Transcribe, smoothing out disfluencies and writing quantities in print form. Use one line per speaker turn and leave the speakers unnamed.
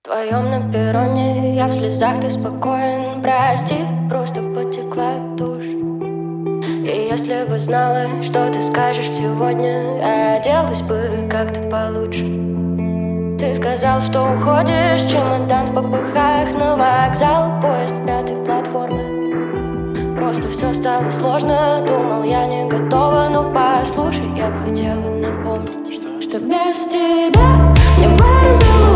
Вдвоем на перроне, я в слезах, ты спокоен. Прости, просто потекла тушь. И если бы знала, что ты скажешь сегодня, оделась бы как-то получше. Ты сказал, что уходишь, чемодан в попыхах. На вокзал, поезд пятой платформы. Просто все стало сложно, думал, я не готова. Но послушай, я бы хотела напомнить, что без тебя мне в 2 раза лучше.